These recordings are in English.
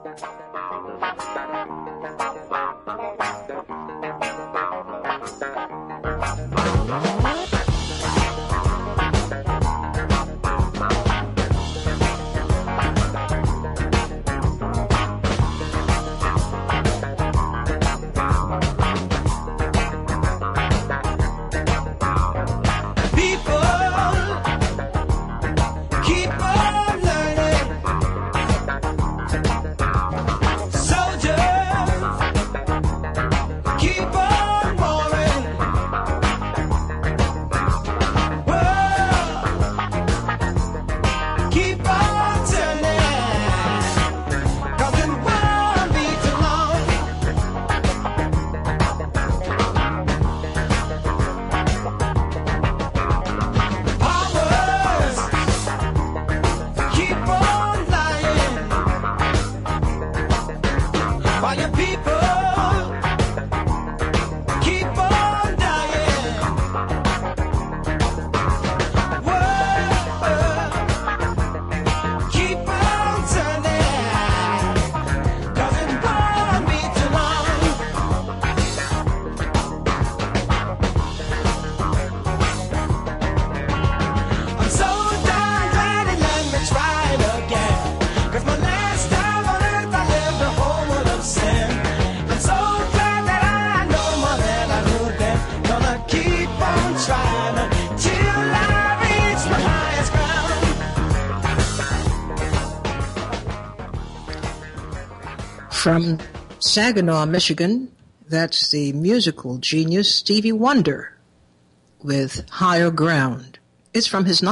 From Saginaw, Michigan, that's the musical genius Stevie Wonder with Higher Ground. It's from his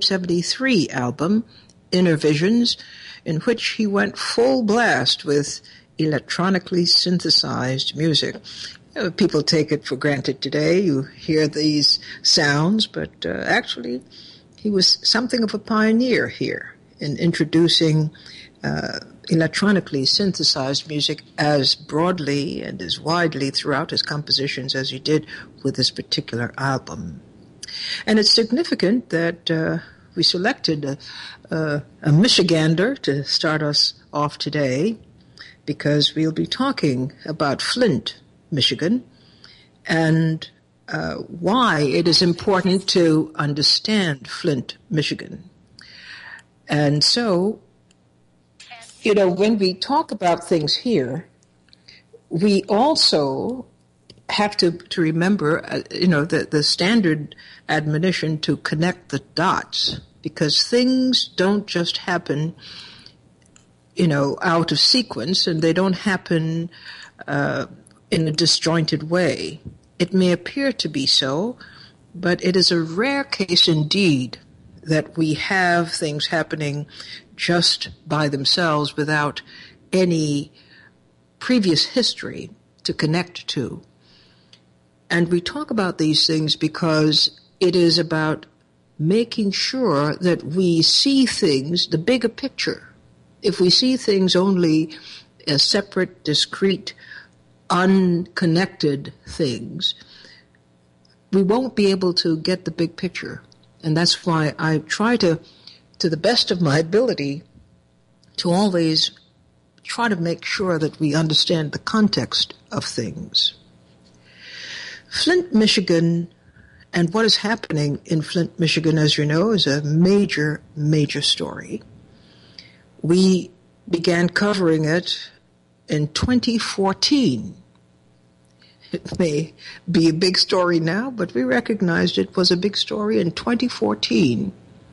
1973 album, Inner Visions, in which he went full blast with electronically synthesized music. People take it for granted today. You hear these sounds, but actually he was something of a pioneer here in introducing electronically synthesized music as broadly and as widely throughout his compositions as he did with this particular album. And it's significant that we selected a Michigander to start us off today, because we'll be talking about Flint, Michigan, and why it is important to understand Flint, Michigan. And so, when we talk about things here, we also have to remember, the standard admonition to connect the dots, because things don't just happen, out of sequence, and they don't happen in a disjointed way. It may appear to be so, but it is a rare case indeed that we have things happening just by themselves without any previous history to connect to. And we talk about these things because it is about making sure that we see things, the bigger picture. If we see things only as separate, discrete, unconnected things, we won't be able to get the big picture. And that's why I try to the best of my ability, to always try to make sure that we understand the context of things. Flint, Michigan, and what is happening in Flint, Michigan, as you know, is a major, major story. We began covering it in 2014. It may be a big story now, but we recognized it was a big story in 2014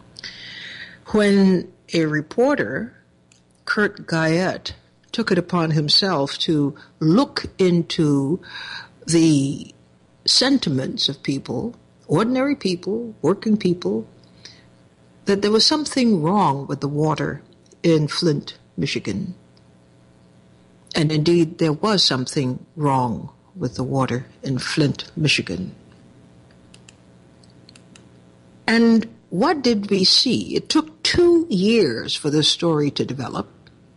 when a reporter, Kurt Guyette, took it upon himself to look into the sentiments of people, ordinary people, working people, that there was something wrong with the water in Flint, Michigan. And indeed, there was something wrong with the water in Flint, Michigan. And what did we see? It took 2 years for this story to develop.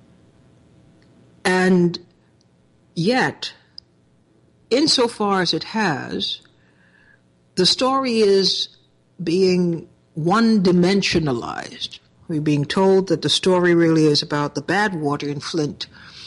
And yet, insofar as it has, the story is being one-dimensionalized. We're being told that the story really is about the bad water in Flint,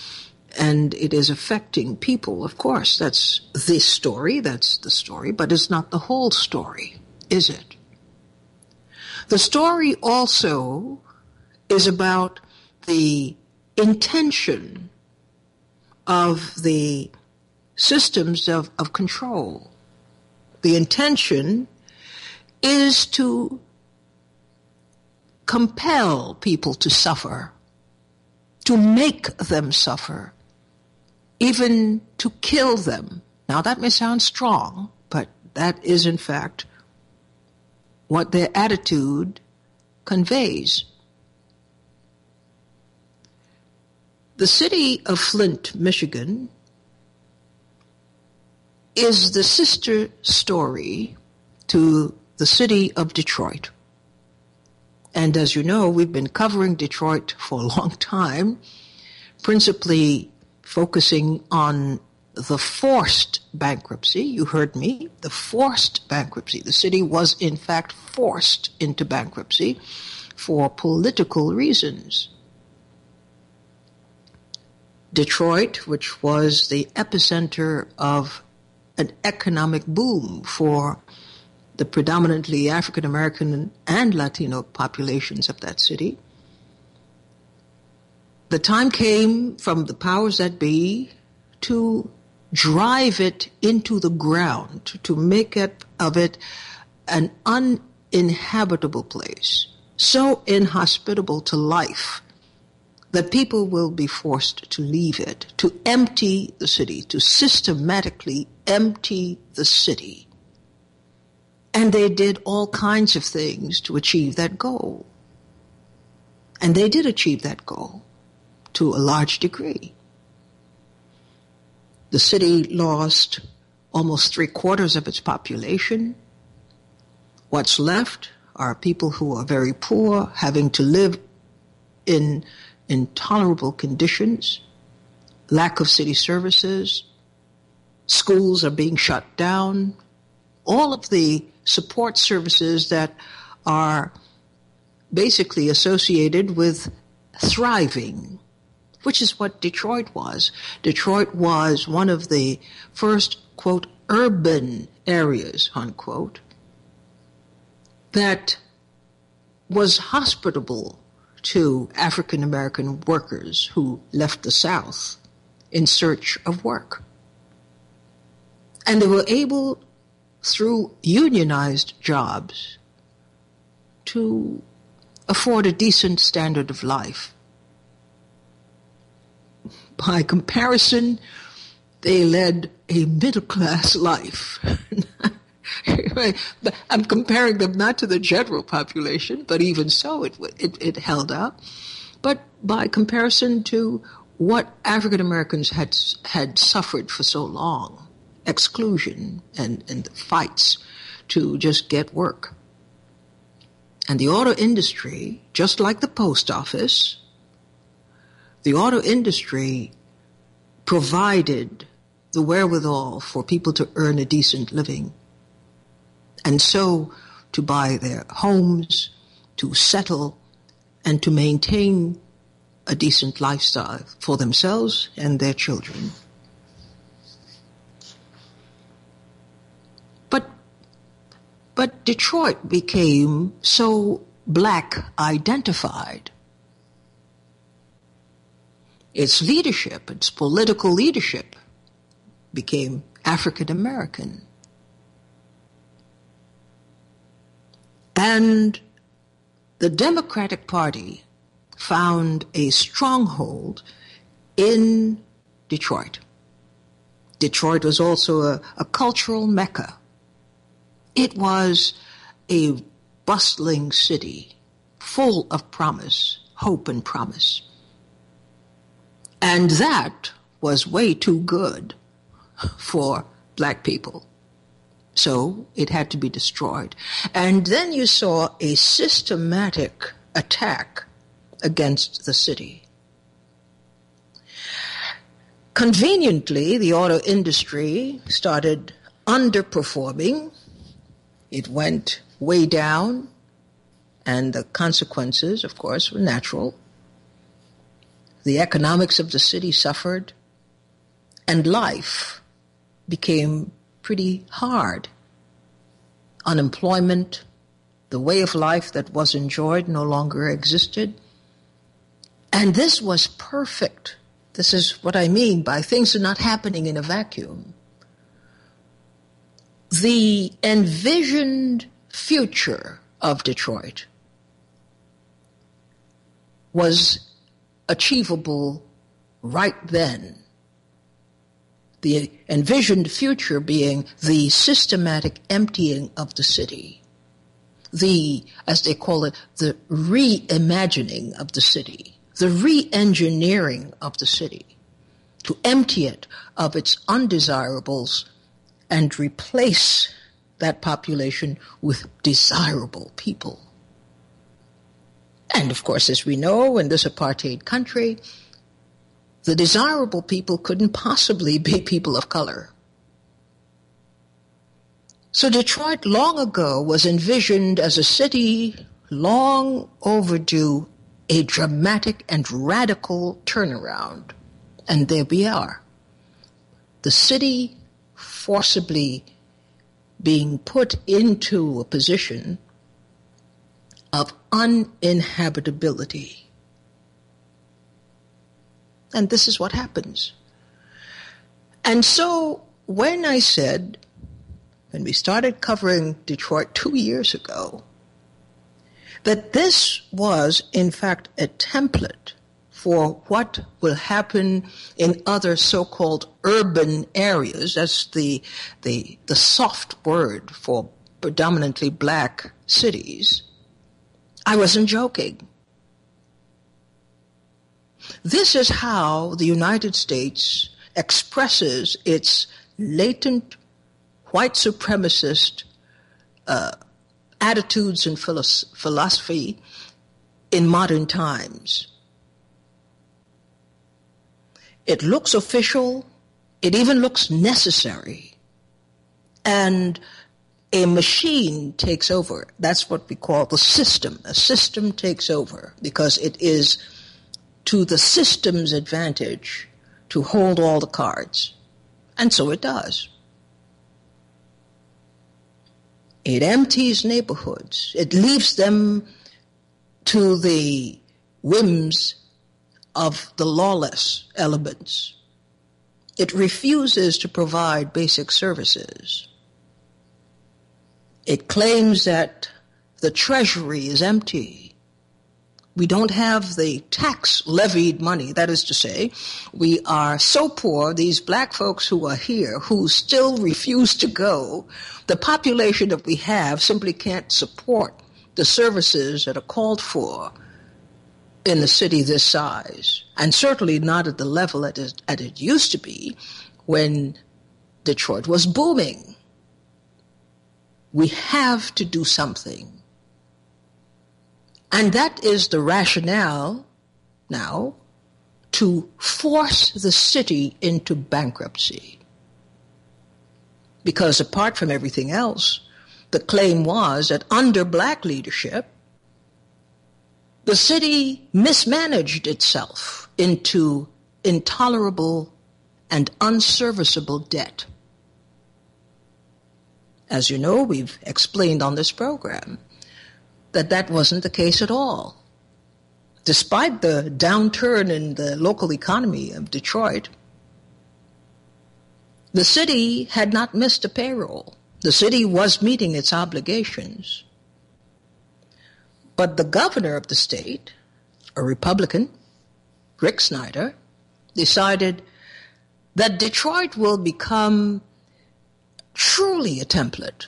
And it is affecting people, of course. That's the story, but it's not the whole story, is it? The story also is about the intention of the systems of control. The intention is to compel people to suffer, to make them suffer, even to kill them. Now that may sound strong, but that is in fact what their attitude conveys. The city of Flint, Michigan, is the sister story to the city of Detroit. And as you know, we've been covering Detroit for a long time, principally focusing on the forced bankruptcy. You heard me, the forced bankruptcy. The city was in fact forced into bankruptcy for political reasons. Detroit, which was the epicenter of an economic boom for the predominantly African American and Latino populations of that city. The time came from the powers that be to drive it into the ground, to make it of it an uninhabitable place, so inhospitable to life that people will be forced to leave it, to empty the city, to systematically empty the city. And they did all kinds of things to achieve that goal. And they did achieve that goal to a large degree. The city lost almost 3/4 of its population. What's left are people who are very poor, having to live in intolerable conditions, lack of city services, schools are being shut down, all of the support services that are basically associated with thriving, which is what Detroit was. Detroit was one of the first, quote, urban areas, unquote, that was hospitable to African American workers who left the South in search of work. And they were able, through unionized jobs, to afford a decent standard of life. By comparison, they led a middle-class life. I'm comparing them not to the general population, but even so, it held up. But by comparison to what African Americans had suffered for so long, exclusion and fights to just get work. And the auto industry, just like the post office, the auto industry provided the wherewithal for people to earn a decent living. And so to buy their homes, to settle, and to maintain a decent lifestyle for themselves and their children. But Detroit became so black identified. Its leadership, its political leadership, became African American. And the Democratic Party found a stronghold in Detroit. Detroit was also a cultural mecca. It was a bustling city, full of promise, hope and promise. And that was way too good for black people. So it had to be destroyed. And then you saw a systematic attack against the city. Conveniently, the auto industry started underperforming. It went way down, and the consequences, of course, were natural. The economics of the city suffered. and life became pretty hard. Unemployment, the way of life that was enjoyed no longer existed. And this was perfect. This is what I mean by things are not happening in a vacuum. The envisioned future of Detroit was achievable right then. The envisioned future being the systematic emptying of the city, the, as they call it, the reimagining of the city, the re-engineering of the city, to empty it of its undesirables and replace that population with desirable people. And of course, as we know, in this apartheid country, the desirable people couldn't possibly be people of color. So Detroit long ago was envisioned as a city long overdue, a dramatic and radical turnaround. And there we are. The city forcibly being put into a position of uninhabitability. And this is what happens. And so when we started covering Detroit 2 years ago, that this was, in fact, a template for what will happen in other so-called urban areas. That's the soft word for predominantly black cities. I wasn't joking. This is how the United States expresses its latent white supremacist attitudes and philosophy in modern times. It looks official. It even looks necessary. And a machine takes over. That's what we call the system. A system takes over because it is to the system's advantage to hold all the cards. And so it does. It empties neighborhoods. It leaves them to the whims of the lawless elements. It refuses to provide basic services. It claims that the treasury is empty. We don't have the tax levied money. That is to say, we are so poor, these black folks who are here, who still refuse to go, the population that we have simply can't support the services that are called for in a city this size, and certainly not at the level that it used to be when Detroit was booming. We have to do something. And that is the rationale now to force the city into bankruptcy. Because apart from everything else, the claim was that under black leadership, the city mismanaged itself into intolerable and unserviceable debt. As you know, we've explained on this program that wasn't the case at all. Despite the downturn in the local economy of Detroit, the city had not missed a payroll. The city was meeting its obligations. But the governor of the state, a Republican, Rick Snyder, decided that Detroit will become truly a template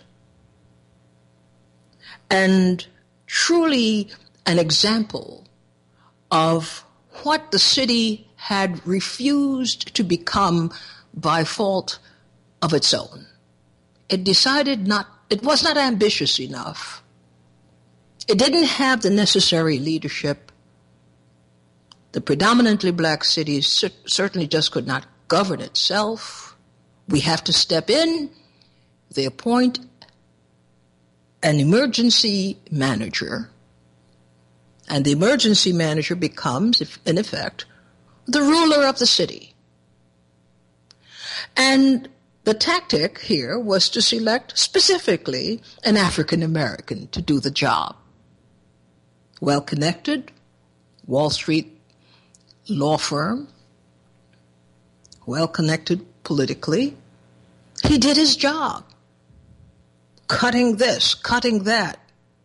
and truly an example of what the city had refused to become by fault of its own. It was not ambitious enough. It didn't have the necessary leadership. The predominantly black city certainly just could not govern itself. We have to step in. They appoint an emergency manager, and the emergency manager becomes, in effect, the ruler of the city. And the tactic here was to select specifically an African American to do the job. Well-connected, Wall Street law firm, well-connected politically. He did his job, cutting this, cutting that,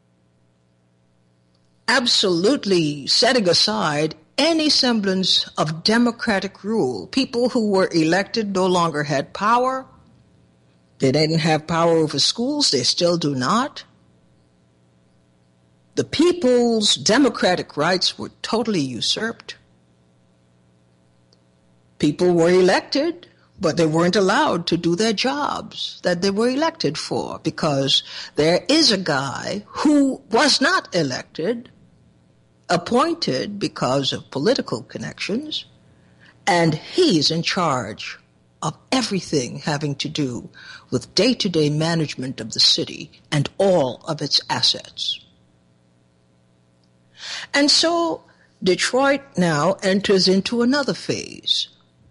absolutely setting aside any semblance of democratic rule. People who were elected no longer had power. They didn't have power over schools. They still do not. The people's democratic rights were totally usurped. People were elected, but they weren't allowed to do their jobs that they were elected for, because there is a guy who was not elected, appointed because of political connections, and he's in charge of everything having to do with day-to-day management of the city and all of its assets. And so Detroit now enters into another phase.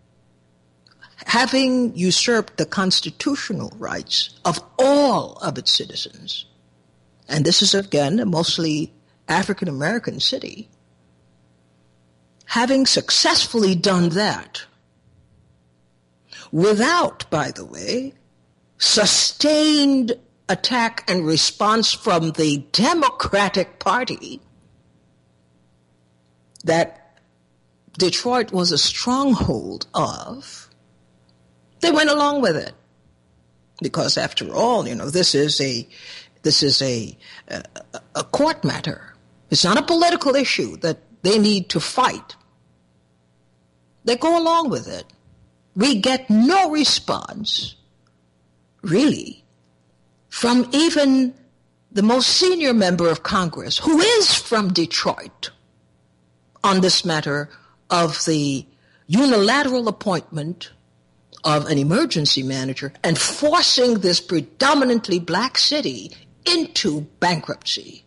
Having usurped the constitutional rights of all of its citizens, and this is again a mostly African American city, having successfully done that, without, by the way, sustained attack and response from the Democratic Party that Detroit was a stronghold of, they went along with it. Because after all, this is a court matter. It's not a political issue that they need to fight. They go along with it. We get no response, really, from even the most senior member of Congress, who is from Detroit, on this matter of the unilateral appointment of an emergency manager and forcing this predominantly black city into bankruptcy.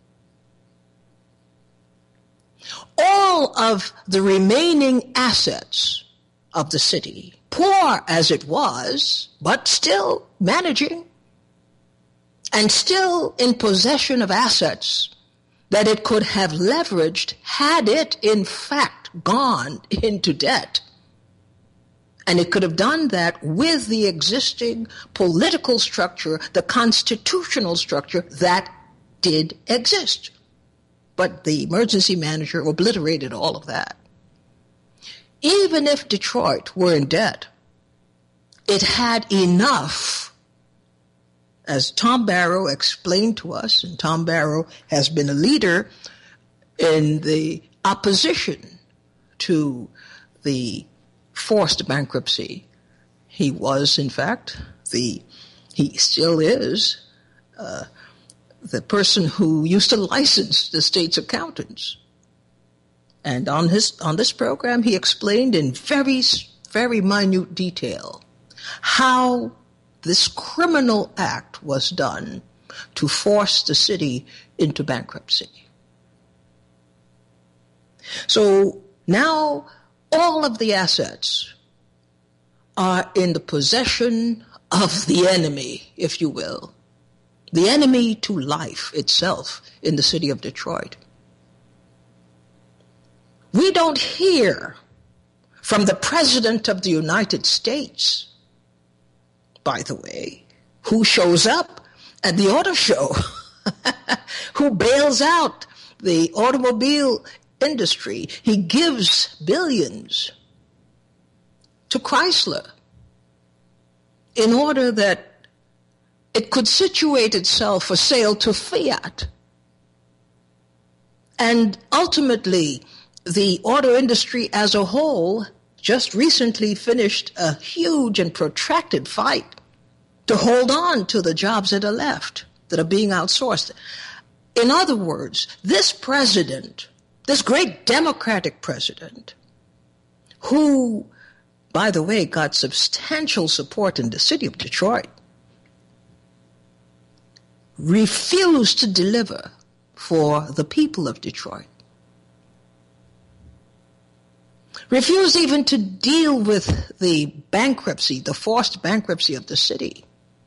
All of the remaining assets of the city, poor as it was, but still managing and still in possession of assets that it could have leveraged had it in fact gone into debt. And it could have done that with the existing political structure, the constitutional structure that did exist. But the emergency manager obliterated all of that. Even if Detroit were in debt, it had enough, as Tom Barrow explained to us, and Tom Barrow has been a leader in the opposition to the forced bankruptcy. He was, in fact, he still is, the person who used to license the state's accountants. And on this program, he explained in very, very minute detail how this criminal act was done to force the city into bankruptcy. So now all of the assets are in the possession of the enemy, if you will, the enemy to life itself in the city of Detroit. We don't hear from the President of the United States, by the way, who shows up at the auto show, who bails out the automobile industry. He gives billions to Chrysler in order that it could situate itself for sale to Fiat. And ultimately, the auto industry as a whole just recently finished a huge and protracted fight to hold on to the jobs that are left, that are being outsourced. In other words, this president, this great Democratic president, who, by the way, got substantial support in the city of Detroit, refused to deliver for the people of Detroit, refused even to deal with the bankruptcy, the forced bankruptcy of the city,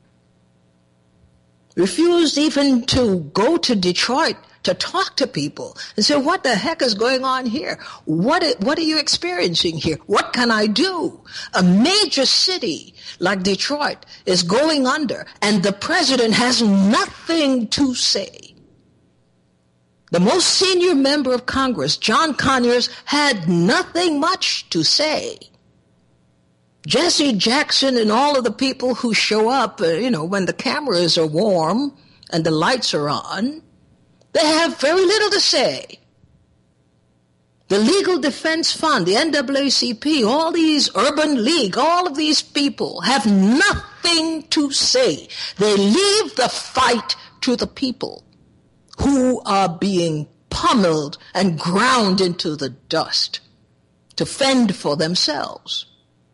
refused even to go to Detroit to talk to people and say, what the heck is going on here? What are you experiencing here? What can I do? A major city like Detroit is going under, and the president has nothing to say. The most senior member of Congress, John Conyers, had nothing much to say. Jesse Jackson and all of the people who show up, when the cameras are warm and the lights are on, they have very little to say. The Legal Defense Fund, the NAACP, all these Urban League, all of these people have nothing to say. They leave the fight to the people who are being pummeled and ground into the dust to fend for themselves.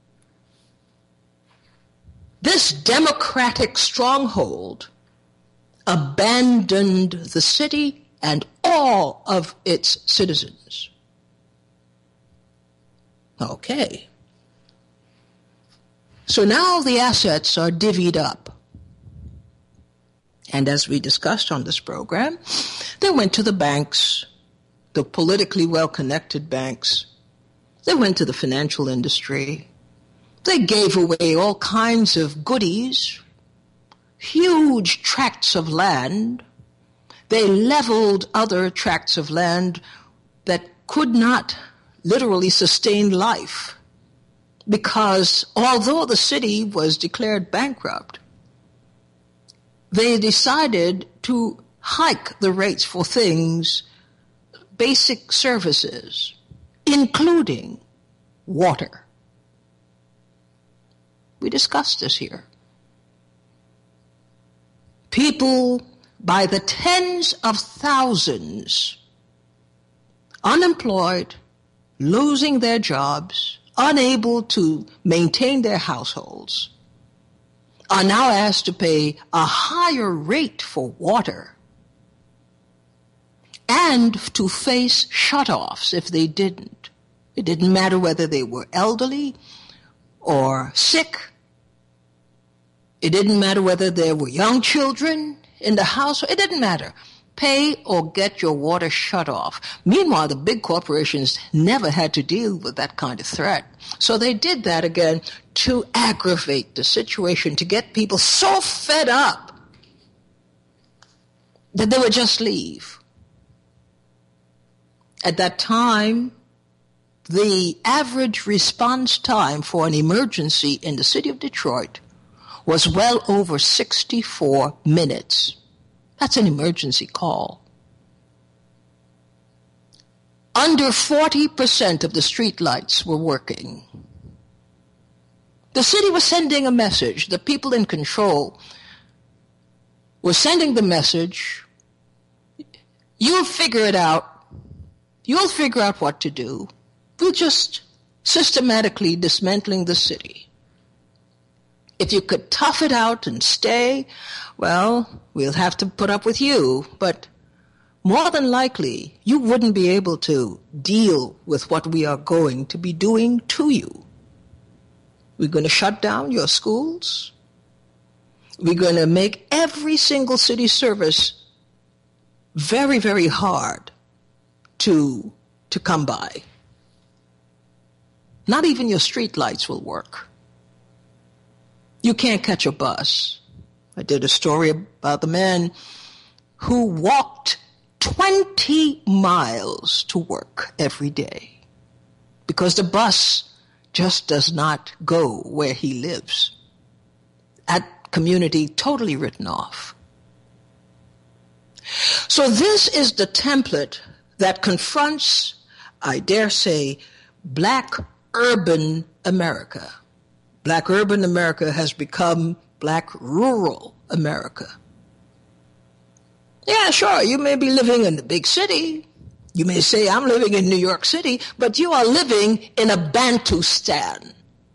This democratic stronghold abandoned the city and all of its citizens. Okay. So now the assets are divvied up. And as we discussed on this program, they went to the banks, the politically well-connected banks. They went to the financial industry. They gave away all kinds of goodies, huge tracts of land. They leveled other tracts of land that could not literally sustain life, because although the city was declared bankrupt, they decided to hike the rates for things, basic services, including water. We discussed this here. People by the tens of thousands, unemployed, losing their jobs, unable to maintain their households, are now asked to pay a higher rate for water and to face shutoffs if they didn't. It didn't matter whether they were elderly or sick. It didn't matter whether there were young children in the house. It didn't matter. Pay or get your water shut off. Meanwhile, the big corporations never had to deal with that kind of threat. So they did that again to aggravate the situation, to get people so fed up that they would just leave. At that time, the average response time for an emergency in the city of Detroit was well over 64 minutes. That's an emergency call. Under 40% of the street lights were working. The city was sending a message. The people in control were sending the message, you'll figure it out. You'll figure out what to do. We're just systematically dismantling the city. If you could tough it out and stay, well, we'll have to put up with you. But more than likely, you wouldn't be able to deal with what we are going to be doing to you. We're going to shut down your schools. We're going to make every single city service very, very hard to come by. Not even your street lights will work. You can't catch a bus. I did a story about the man who walked 20 miles to work every day because the bus just does not go where he lives. That community totally written off. So this is the template that confronts, I dare say, black urban America. Black urban America has become black rural America. Yeah, sure, you may be living in the big city. You may say, I'm living in New York City, but you are living in a Bantustan.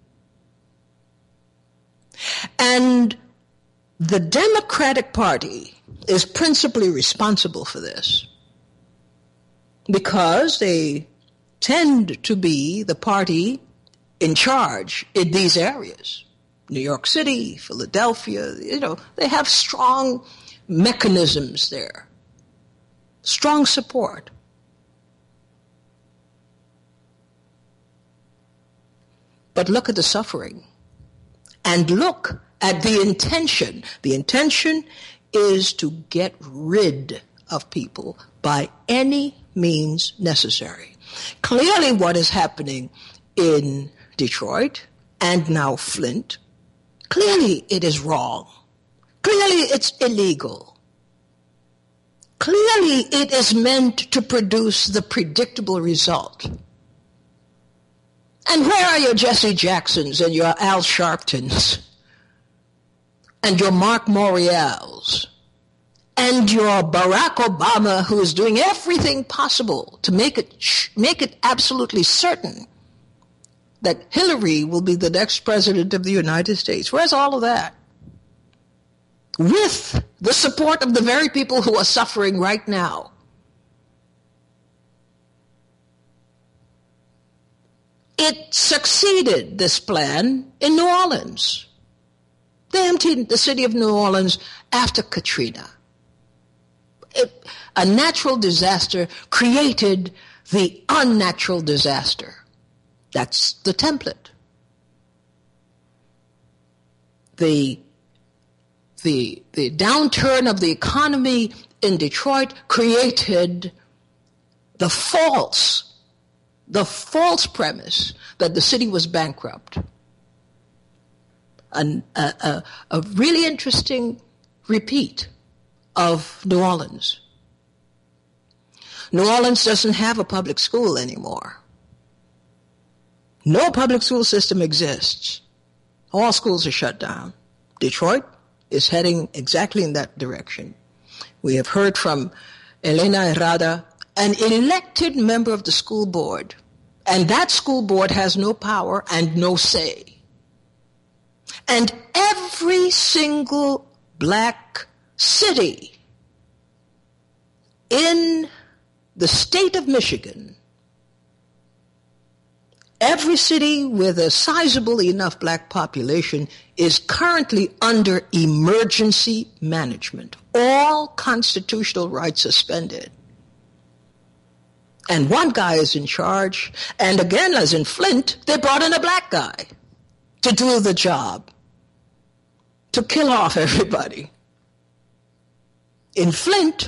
And the Democratic Party is principally responsible for this because they tend to be the party in charge in these areas. New York City, Philadelphia, they have strong mechanisms there, strong support. But look at the suffering and look at the intention. The intention is to get rid of people by any means necessary. Clearly what is happening in Detroit and now Flint, clearly it is wrong. Clearly it's illegal. Clearly it is meant to produce the predictable result. And where are your Jesse Jacksons and your Al Sharptons and your Mark Morials and your Barack Obama, who is doing everything possible to make it absolutely certain that Hillary will be the next president of the United States? Where's all of that? With the support of the very people who are suffering right now. It succeeded, this plan, in New Orleans. They emptied the city of New Orleans after Katrina. A natural disaster created the unnatural disaster. That's the template. The downturn of the economy in Detroit created the false premise that the city was bankrupt. A really interesting repeat of New Orleans. New Orleans doesn't have a public school anymore. No public school system exists. All schools are shut down. Detroit is heading exactly in that direction. We have heard from Elena Herrada, an elected member of the school board, and that school board has no power and no say. And every single black city in the state of Michigan, every city with a sizable enough black population is currently under emergency management. All constitutional rights suspended. And one guy is in charge, and again, as in Flint, they brought in a black guy to do the job, to kill off everybody. In Flint,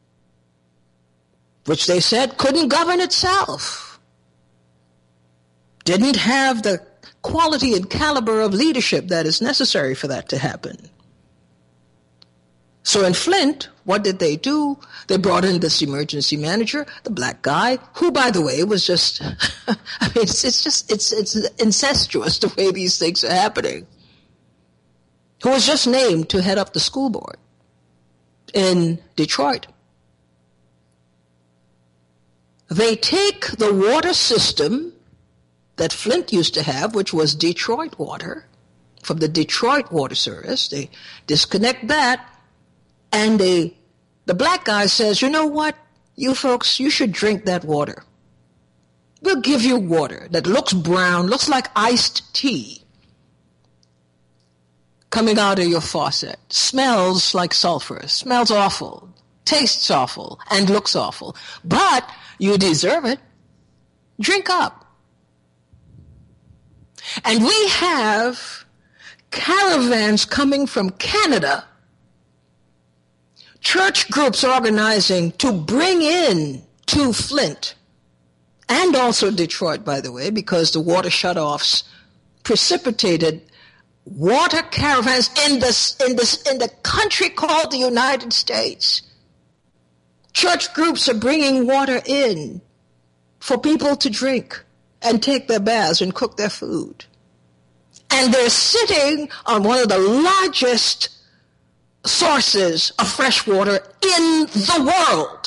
which they said couldn't govern itself, didn't have the quality and caliber of leadership that is necessary for that to happen. So in Flint, what did they do? They brought in this emergency manager, the black guy, who, by the way, was just, it's incestuous the way these things are happening, who was just named to head up the school board in Detroit. They take the water system that Flint used to have, which was Detroit water, from the Detroit Water Service. They disconnect that, and the black guy says, you know what, you folks, you should drink that water. We'll give you water that looks brown, looks like iced tea, coming out of your faucet, smells like sulfur, smells awful, tastes awful, and looks awful. But you deserve it. Drink up. And we have caravans coming from Canada, church groups organizing to bring in to Flint, and also Detroit, by the way, because the water shutoffs precipitated water caravans in the country called the United States. Church groups are bringing water in for people to drink and take their baths and cook their food. And they're sitting on one of the largest sources of fresh water in the world.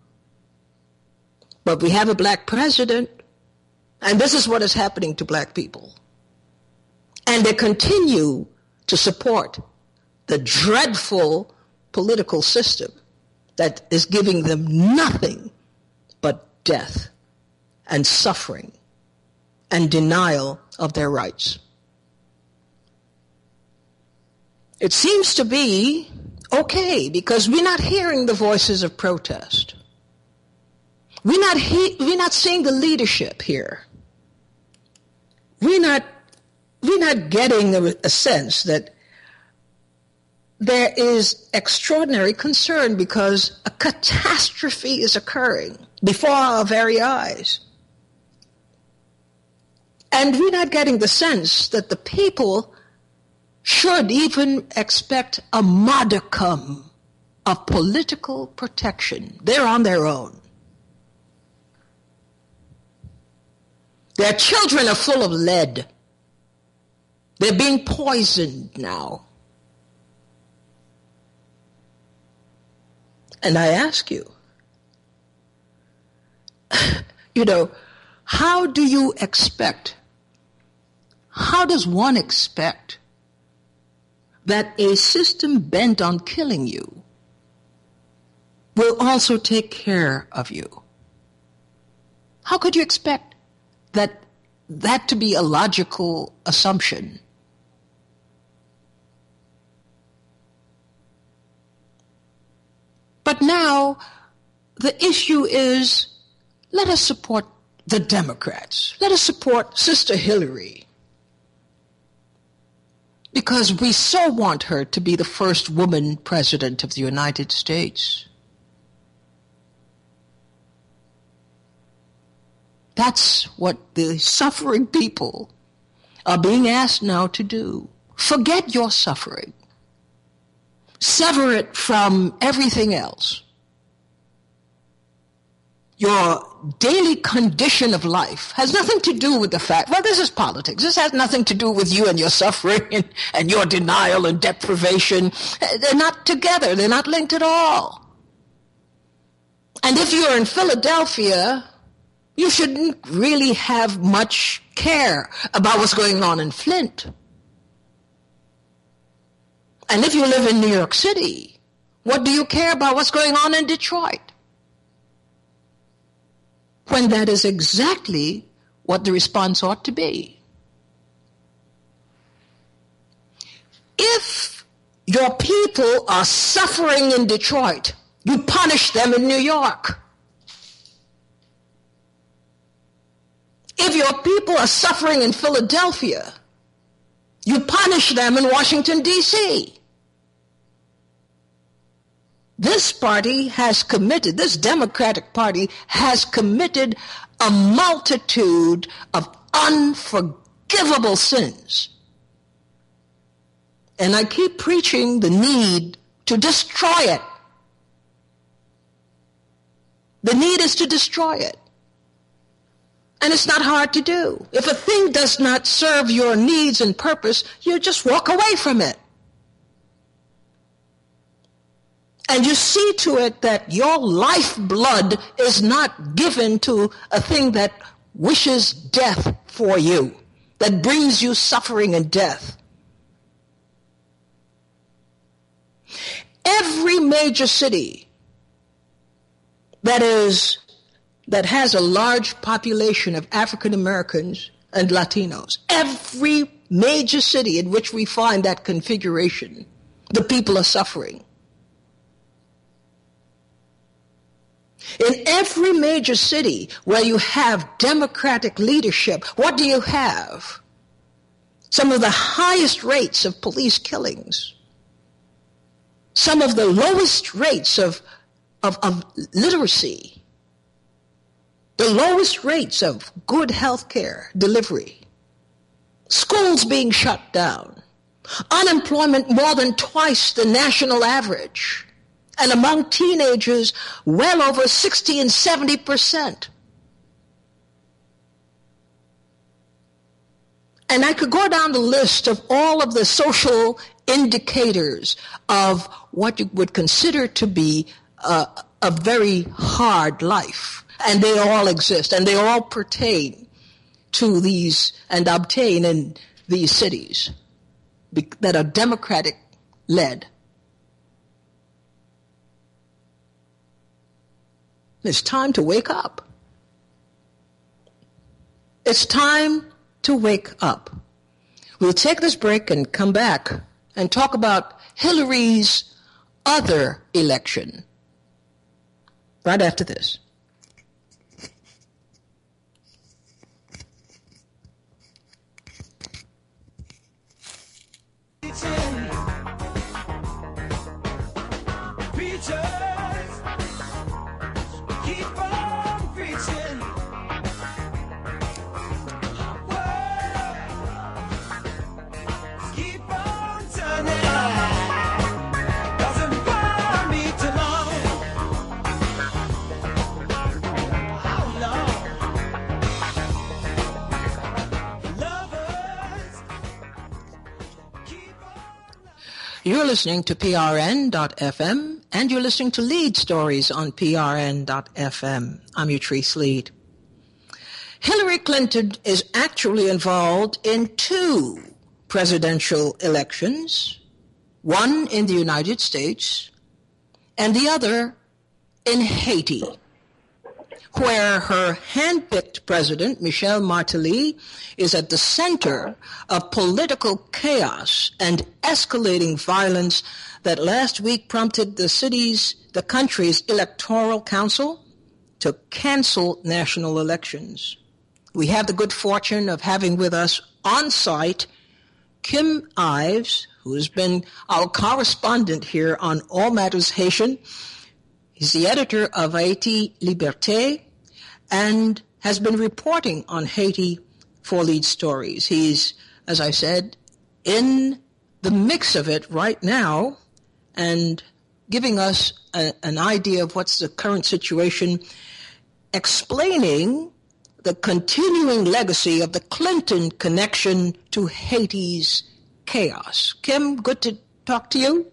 But we have a black president, and this is what is happening to black people. And they continue to support the dreadful political system that is giving them nothing but death and suffering and denial of their rights. It seems to be okay because we're not hearing the voices of protest. We're not seeing the leadership here. We're not getting a sense that there is extraordinary concern because a catastrophe is occurring before our very eyes. And we're not getting the sense that the people should even expect a modicum of political protection. They're on their own. Their children are full of lead. They're being poisoned now. And I ask you, how does one expect that a system bent on killing you will also take care of you? How could you expect that to be a logical assumption? But now the issue is, let us support the Democrats. Let us support Sister Hillary. Because we so want her to be the first woman president of the United States. That's what the suffering people are being asked now to do. Forget your suffering. Sever it from everything else. Your daily condition of life has nothing to do with the fact, well, this is politics. This has nothing to do with you and your suffering and your denial and deprivation. They're not together. They're not linked at all. And if you're in Philadelphia, you shouldn't really have much care about what's going on in Flint. And if you live in New York City, what do you care about what's going on in Detroit? When that is exactly what the response ought to be. If your people are suffering in Detroit, you punish them in New York. If your people are suffering in Philadelphia, you punish them in Washington, D.C. This Democratic Party has committed a multitude of unforgivable sins. And I keep preaching the need to destroy it. The need is to destroy it. And it's not hard to do. If a thing does not serve your needs and purpose, you just walk away from it. And you see to it that your lifeblood is not given to a thing that wishes death for you, that brings you suffering and death. Every major city that has a large population of African Americans and Latinos, every major city in which we find that configuration, the people are suffering. In every major city where you have democratic leadership, what do you have? Some of the highest rates of police killings. Some of the lowest rates of literacy. The lowest rates of good health care delivery. Schools being shut down. Unemployment more than twice the national average. And among teenagers, well over 60 and 70%. And I could go down the list of all of the social indicators of what you would consider to be a very hard life. And they all exist, and they all pertain to these and obtain in these cities that are Democratic-led. It's time to wake up. It's time to wake up. We'll take this break and come back and talk about Hillary's other election right after this. You're listening to PRN.FM, and you're listening to Lead Stories on PRN.FM. I'm Utrice Lead. Hillary Clinton is actually involved in two presidential elections, one in the United States and the other in Haiti, where her hand-picked president, Michel Martelly, is at the center of political chaos and escalating violence that last week prompted the country's electoral council to cancel national elections. We have the good fortune of having with us on site Kim Ives, who has been our correspondent here on All Matters Haitian. He's the editor of Haiti Liberté and has been reporting on Haiti for Lead Stories. He's, as I said, in the mix of it right now and giving us an idea of what's the current situation, explaining the continuing legacy of the Clinton connection to Haiti's chaos. Kim, good to talk to you.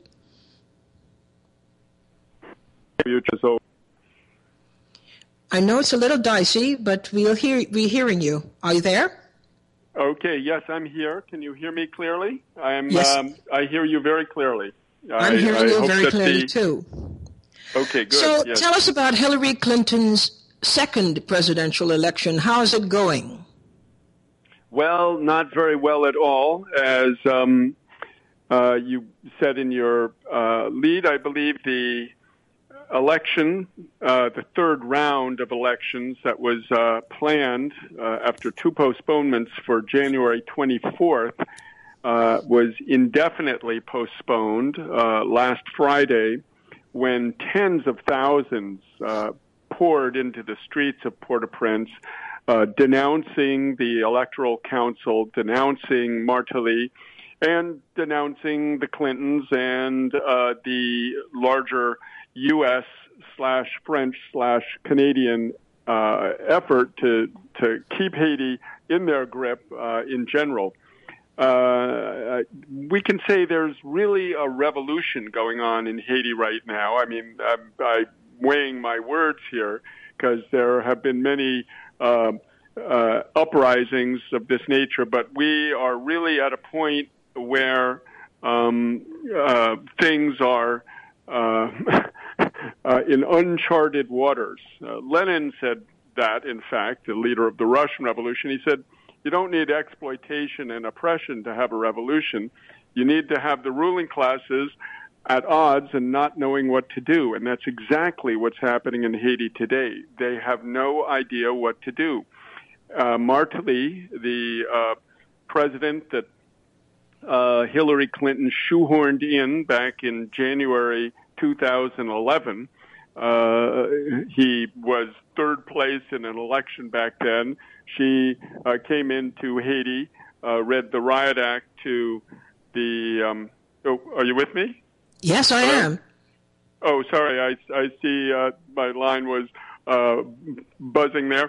I know it's a little dicey, but we're hearing you. Are you there? Okay, yes, I'm here. Can you hear me clearly? Yes. I hear you very clearly. I'm hearing you very clearly, too. Okay, good. So yes. Tell us about Hillary Clinton's second presidential election. How is it going? Well, not very well at all. As you said in your lead, I believe the election, the third round of elections that was planned after two postponements for January 24th was indefinitely postponed last Friday when tens of thousands poured into the streets of Port-au-Prince denouncing the Electoral Council, denouncing Martelly, and denouncing the Clintons and the larger U.S./French/Canadian effort to keep Haiti in their grip in general. We can say there's really a revolution going on in Haiti right now. I mean, I'm weighing my words here because there have been many uprisings of this nature, but we are really at a point where things are in uncharted waters. Lenin said that, in fact, the leader of the Russian Revolution. He said, you don't need exploitation and oppression to have a revolution. You need to have the ruling classes at odds and not knowing what to do. And that's exactly what's happening in Haiti today. They have no idea what to do. Martelly, the president that Hillary Clinton shoehorned in back in January 2011. He was third place in an election back then. She came into Haiti, read the Riot Act to the... are you with me? Yes, I am. Oh, sorry. I see my line was buzzing there.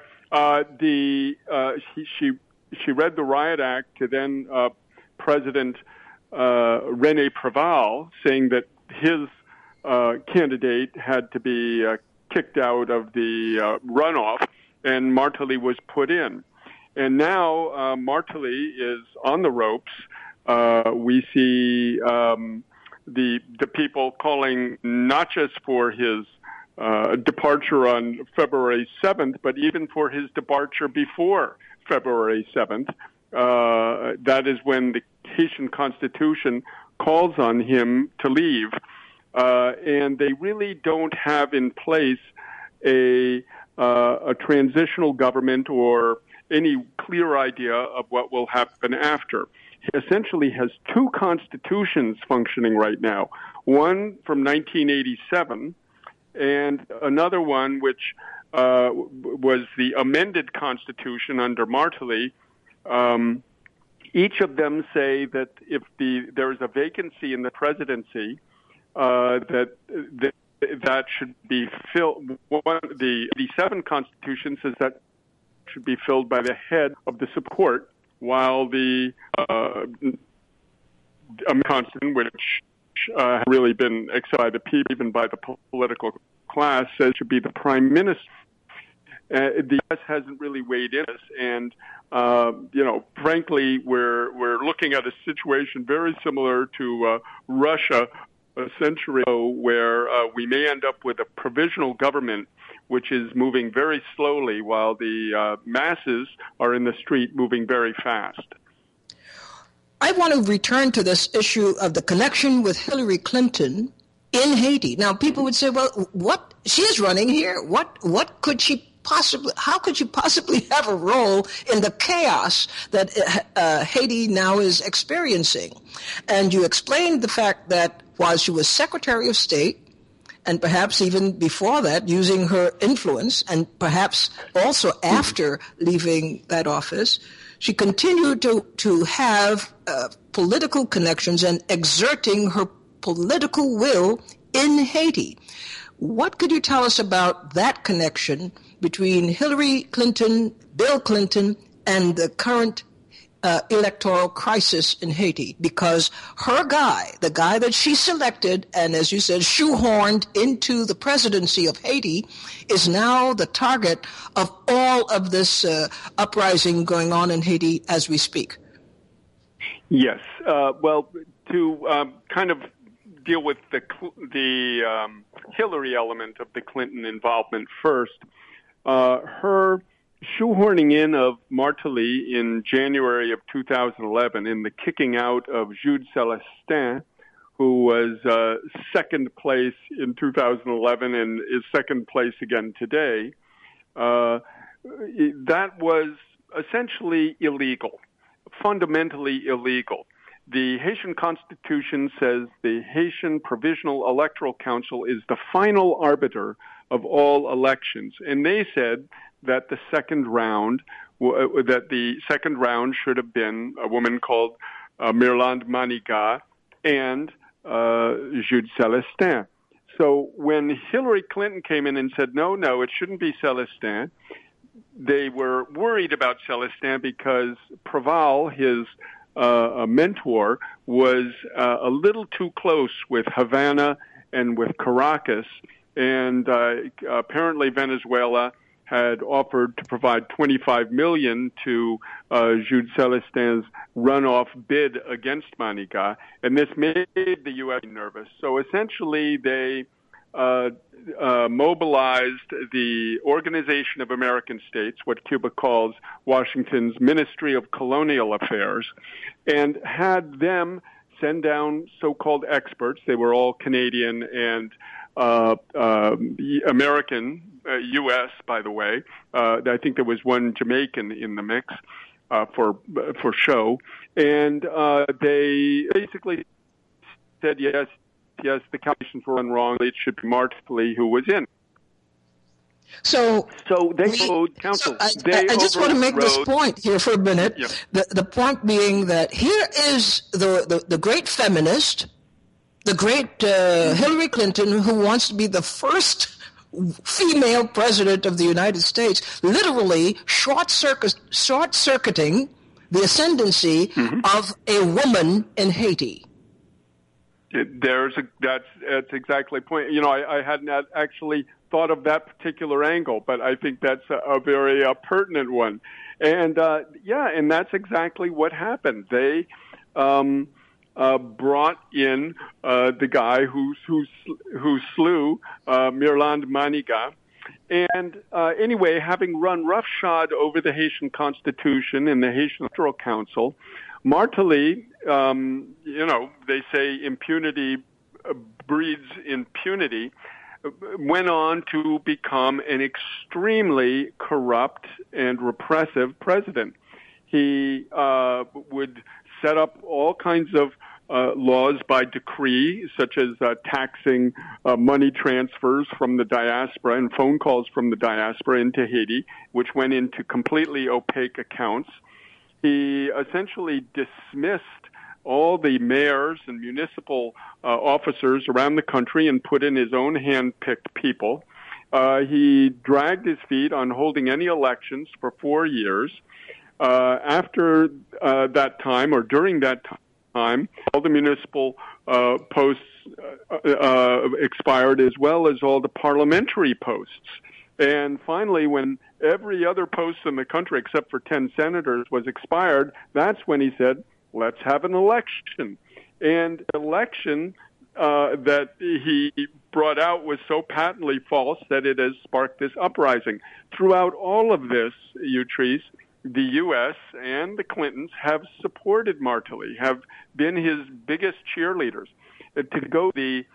She read the Riot Act to then President René Préval, saying that his candidate had to be kicked out of the runoff, and Martelly was put in. And now Martelly is on the ropes. We see the people calling not just for his departure on February 7th, but even for his departure before February 7th. That is when the Haitian Constitution calls on him to leave. And they really don't have in place a transitional government or any clear idea of what will happen after. He essentially has two constitutions functioning right now, one from 1987 and another one which was the amended constitution under Martelly. Each of them say that if there is a vacancy in the presidency, that should be filled. The 87 Constitution says that should be filled by the head of the support, while the Constitution, which has really been accepted by the people, even by the political class, says should be the prime minister. The U.S. hasn't really weighed in, and frankly, we're looking at a situation very similar to Russia a century ago, where we may end up with a provisional government which is moving very slowly while the masses are in the street moving very fast. I want to return to this issue of the connection with Hillary Clinton in Haiti. Now, people would say, well, what? She is running here. What could she possibly, how could you possibly have a role in the chaos that Haiti now is experiencing? And you explained the fact that while she was Secretary of State, and perhaps even before that, using her influence, and perhaps also after leaving that office, she continued to have political connections and exerting her political will in Haiti. What could you tell us about that connection between Hillary Clinton, Bill Clinton, and the current electoral crisis in Haiti? Because her guy, the guy that she selected and, as you said, shoehorned into the presidency of Haiti, is now the target of all of this uprising going on in Haiti as we speak. Yes. Well, to kind of deal with the Hillary element of the Clinton involvement first, her shoehorning in of Martelly in January of 2011 in the kicking out of Jude Celestin, who was second place in 2011 and is second place again today, that was essentially illegal, fundamentally illegal. The Haitian Constitution says the Haitian Provisional Electoral Council is the final arbiter of all elections, and they said that the second round should have been a woman called Mirlande Manigat and Jude Celestin. So when Hillary Clinton came in and said, no, it shouldn't be Celestin, they were worried about Celestin because Preval, his mentor, was a little too close with Havana and with Caracas, and apparently Venezuela had offered to provide $25 million to Jude Celestin's runoff bid against Manigat, and this made the U.S. nervous. So essentially, they mobilized the Organization of American States, what Cuba calls Washington's Ministry of Colonial Affairs, and had them send down so-called experts. They were all Canadian and American, U.S., by the way. I think there was one Jamaican in the mix for show. And they basically said, yes, the calculations were run wrong. It should be Martelly who was in. So they owed counsel. I just want to make this point here for a minute. Yeah. The point being that here is the great feminist, the great Hillary Clinton, who wants to be the first female president of the United States, literally short-circuiting the ascendancy of a woman in Haiti. That's exactly the point. I hadn't actually thought of that particular angle, but I think that's a very pertinent one. And and that's exactly what happened. They brought in the guy who slew Mirlande Manigat, Anyway, having run roughshod over the Haitian Constitution and the Haitian Electoral Council, Martelly, they say impunity breeds impunity, went on to become an extremely corrupt and repressive president. He would set up all kinds of laws by decree, such as taxing money transfers from the diaspora and phone calls from the diaspora into Haiti, which went into completely opaque accounts. He essentially dismissed all the mayors and municipal officers around the country and put in his own hand-picked people. He dragged his feet on holding any elections for 4 years. After that time, or during that time, all the municipal posts expired, as well as all the parliamentary posts. And finally, when every other post in the country, except for 10 senators, was expired, that's when he said, let's have an election. And election that he brought out was so patently false that it has sparked this uprising. Throughout all of this, Utrice, the U.S. and the Clintons have supported Martelly, have been his biggest cheerleaders. To go the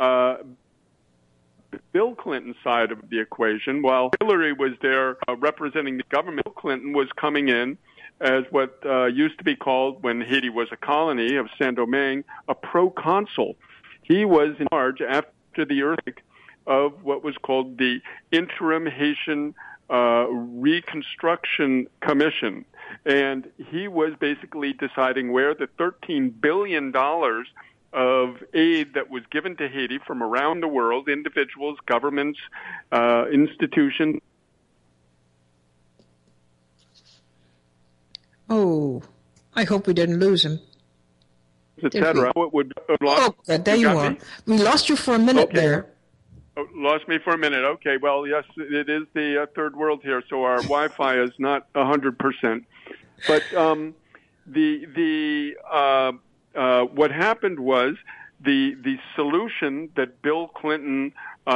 Bill Clinton side of the equation, while Hillary was there representing the government, Bill Clinton was coming in as what used to be called, when Haiti was a colony of Saint-Domingue, a proconsul. He was in charge after the earthquake of what was called the Interim Haitian Reconstruction Commission. And he was basically deciding where the $13 billion of aid that was given to Haiti from around the world, individuals, governments, institutions. Oh, I hope we didn't lose him. Etc. There you are. We lost you for a minute there. Oh, lost me for a minute. Okay, well, yes, it is the third world here, so our Wi-Fi is not 100%. But what happened was the solution that Bill Clinton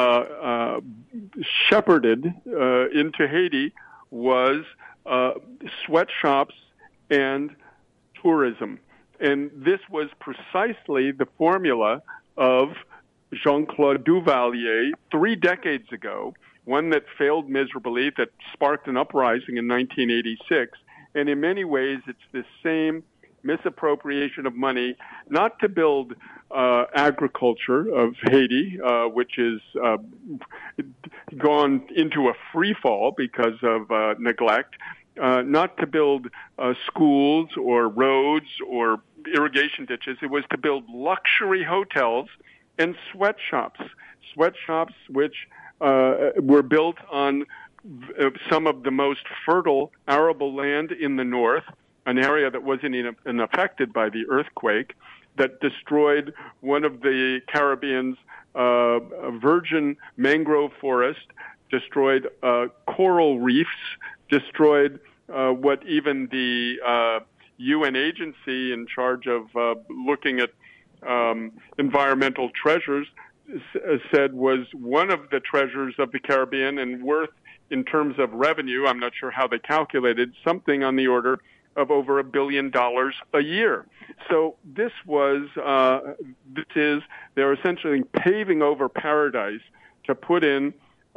shepherded into Haiti was sweatshops and tourism. And this was precisely the formula of Jean-Claude Duvalier 3 decades ago, one that failed miserably, that sparked an uprising in 1986. And in many ways, it's the same misappropriation of money, not to build agriculture of Haiti, which is gone into a free fall because of neglect, not to build schools or roads or irrigation ditches. It was to build luxury hotels and sweatshops which were built on some of the most fertile arable land in the north, an area that wasn't even affected by the earthquake, that destroyed one of the Caribbean's virgin mangrove forest, destroyed coral reefs, destroyed what even the UN agency in charge of looking at environmental treasures said was one of the treasures of the Caribbean and worth, in terms of revenue, I'm not sure how they calculated, something on the order of over $1 billion a year. So they're essentially paving over paradise to put in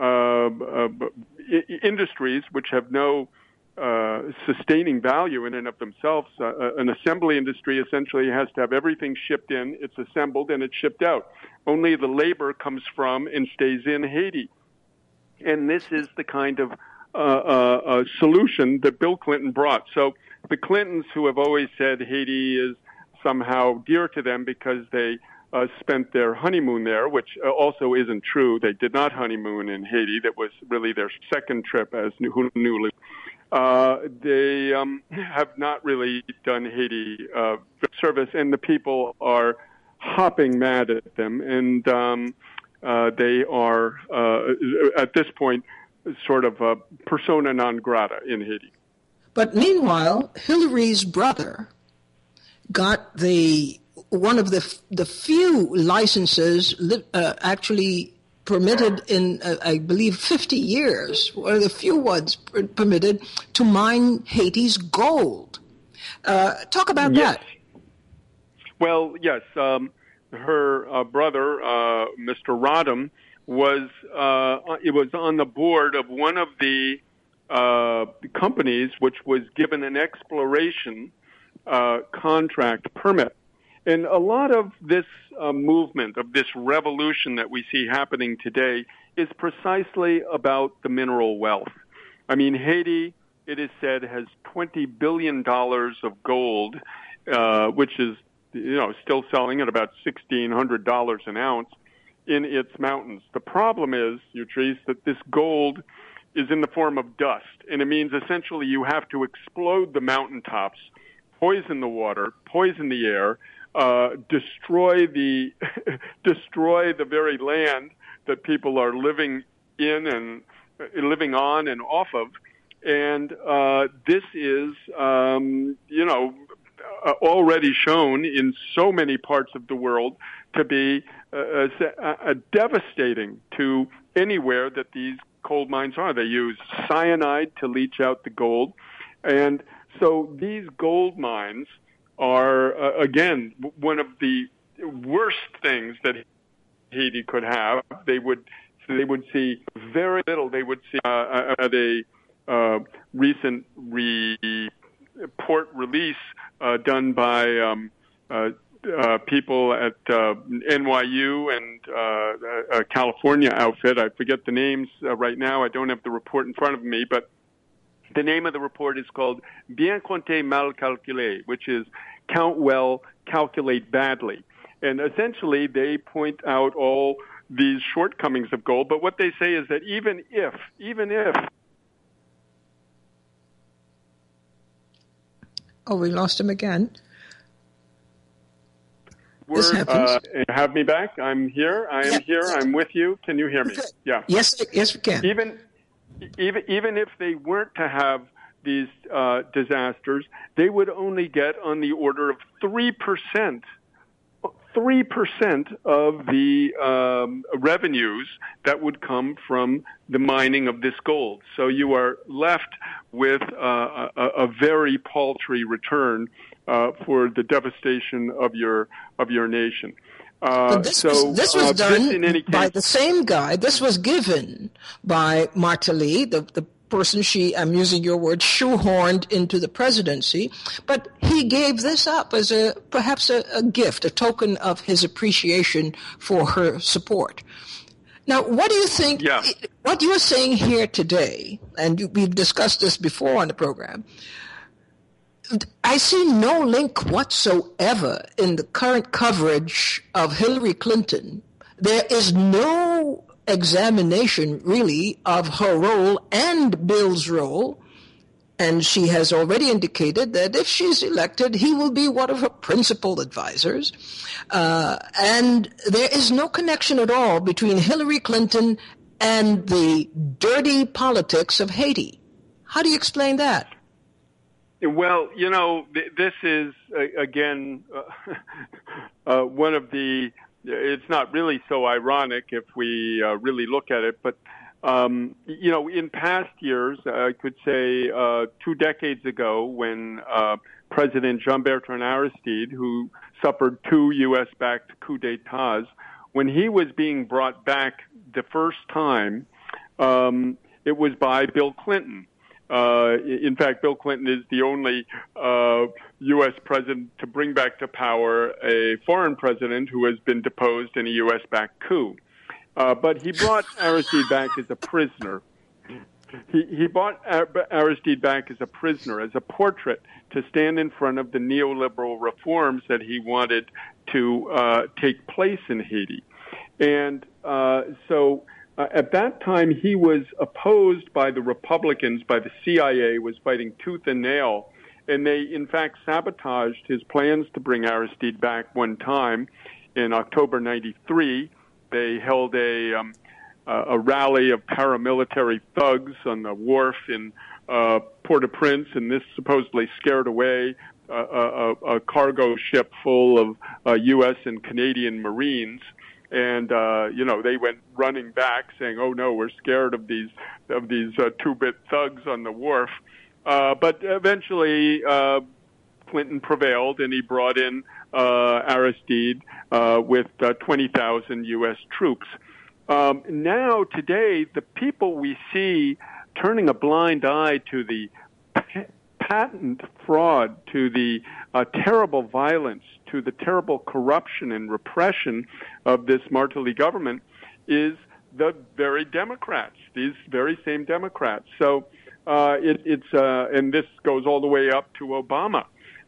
industries which have no sustaining value in and of themselves. An assembly industry essentially has to have everything shipped in, it's assembled, and it's shipped out. Only the labor comes from and stays in Haiti. And this is the kind of solution that Bill Clinton brought. So the Clintons, who have always said Haiti is somehow dear to them because they spent their honeymoon there, which also isn't true. They did not honeymoon in Haiti. That was really their second trip as Honolulu. They have not really done Haiti service, and the people are hopping mad at them. And they are, at this point, sort of a persona non grata in Haiti. But meanwhile, Hillary's brother got one of the few licenses actually permitted in, I believe, 50 years, one of the few ones permitted to mine Haiti's gold. Talk about that. Well, yes. Her brother, Mr. Rodham, was on the board of one of the companies which was given an exploration contract permit. And a lot of this movement, of this revolution that we see happening today, is precisely about the mineral wealth. I mean, Haiti, it is said, has $20 billion of gold, which is, still selling at about $1,600 an ounce in its mountains. The problem is, Utrice, that this gold is in the form of dust, and it means essentially you have to explode the mountaintops, poison the water, poison the air, destroy the very land that people are living in and living on and off of, and this is already shown in so many parts of the world to be devastating to anywhere that these gold mines are. They use cyanide to leach out the gold, and so these gold mines are, again, one of the worst things that Haiti could have. They would see very little. They would see at a recent report release done by people at NYU and California outfit. I forget the names right now. I don't have the report in front of me, but the name of the report is called Bien compter, mal calculer, which is count well, calculate badly. And essentially, they point out all these shortcomings of gold. But what they say is that even if oh, we lost him again. This happens. Have me back. I'm here. I am here. I'm with you. Can you hear me? Yeah. Yes, we can. Even if they weren't to have these disasters, they would only get on the order of 3% of the revenues that would come from the mining of this gold. So you are left with a very paltry return for the devastation of your nation. But this was done by the same guy. This was given by Martelly, the person I'm using your word, shoehorned into the presidency. But he gave this up as perhaps a gift, a token of his appreciation for her support. Now, what do you think? Yeah. What you are saying here today, and we've discussed this before on the program, I see no link whatsoever in the current coverage of Hillary Clinton. There is no examination, really, of her role and Bill's role. And she has already indicated that if she's elected, he will be one of her principal advisors. And there is no connection at all between Hillary Clinton and the dirty politics of Haiti. How do you explain that? Well, this is, again, one of the, it's not really so ironic if we really look at it, but, in past years, I could say 2 decades ago when President Jean-Bertrand Aristide, who suffered 2 U.S.-backed coups d'etats, when he was being brought back the first time, it was by Bill Clinton. In fact, Bill Clinton is the only U.S. president to bring back to power a foreign president who has been deposed in a U.S.-backed coup. But he brought Aristide back as a prisoner. He brought Aristide back as a prisoner, as a portrait, to stand in front of the neoliberal reforms that he wanted to take place in Haiti. And so at that time, he was opposed by the Republicans, by the CIA, was fighting tooth and nail. And they, in fact, sabotaged his plans to bring Aristide back one time in October 93. They held a rally of paramilitary thugs on the wharf in Port-au-Prince, and this supposedly scared away a cargo ship full of U.S. and Canadian Marines. and they went running back saying, "Oh no, we're scared of these two-bit thugs on the wharf." But eventually, Clinton prevailed, and he brought in Aristide with 20,000 U.S. troops. Now, today, the people we see turning a blind eye to the patent fraud, to the terrible violence, to the terrible corruption and repression of this Martelly government is the very Democrats, these very same Democrats. So and this goes all the way up to Obama.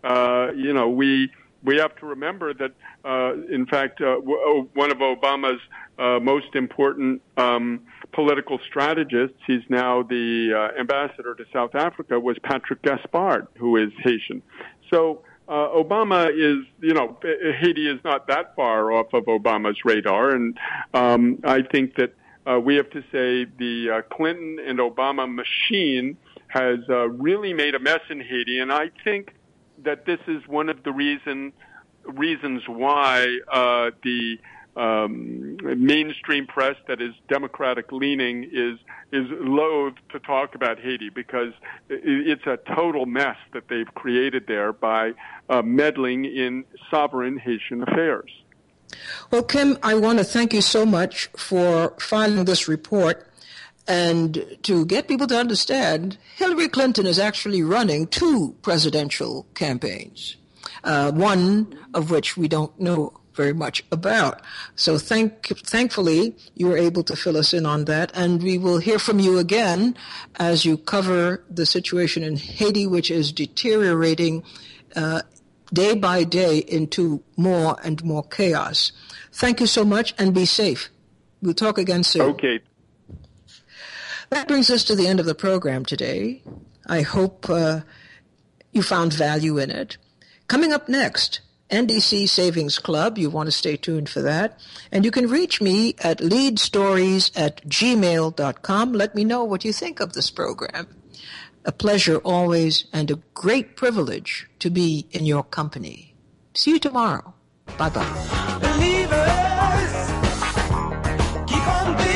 We have to remember that, in fact, one of Obama's most important political strategists, he's now the ambassador to South Africa, was Patrick Gaspard, who is Haitian. So Obama is, Haiti is not that far off of Obama's radar, and I think that we have to say the Clinton and Obama machine has really made a mess in Haiti, and I think that this is one of the reasons why the mainstream press that is Democratic leaning is loath to talk about Haiti, because it's a total mess that they've created there by meddling in sovereign Haitian affairs. Well, Kim, I want to thank you so much for filing this report. And to get people to understand, Hillary Clinton is actually running 2 presidential campaigns, one of which we don't know very much about. So thankfully, you were able to fill us in on that. And we will hear from you again as you cover the situation in Haiti, which is deteriorating day by day into more and more chaos. Thank you so much, and be safe. We'll talk again soon. Okay. That brings us to the end of the program today. I hope you found value in it. Coming up next, NDC Savings Club. You want to stay tuned for that. And you can reach me at leadstories@gmail.com. Let me know what you think of this program. A pleasure always, and a great privilege to be in your company. See you tomorrow. Bye-bye. Believers, keep on